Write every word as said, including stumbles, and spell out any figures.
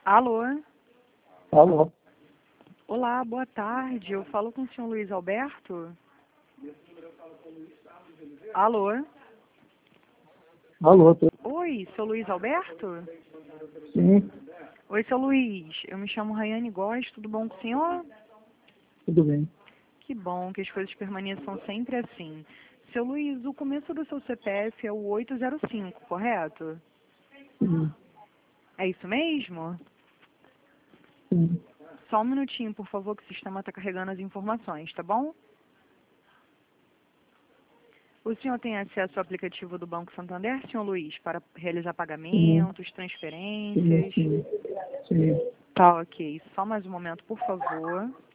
Alô? Alô? Olá, boa tarde. Eu falo com o senhor Luiz Alberto? Alô? Alô, tô... Oi, seu Luiz Alberto? Sim, Oi, seu Luiz. Eu me chamo Rayane Góes, tudo bom com o senhor? tudo bem. Que bom que as coisas permaneçam sempre assim. Seu Luiz, o começo do seu C P F é o oito zero cinco, correto? Sim, É isso mesmo? sim. Só um minutinho, por favor, que o sistema está carregando as informações, tá bom? O senhor tem acesso ao aplicativo do Banco Santander, senhor Luiz, para realizar Sim, pagamentos, sim, transferências? sim. Sim. Tá, ok. Só mais um momento, por favor.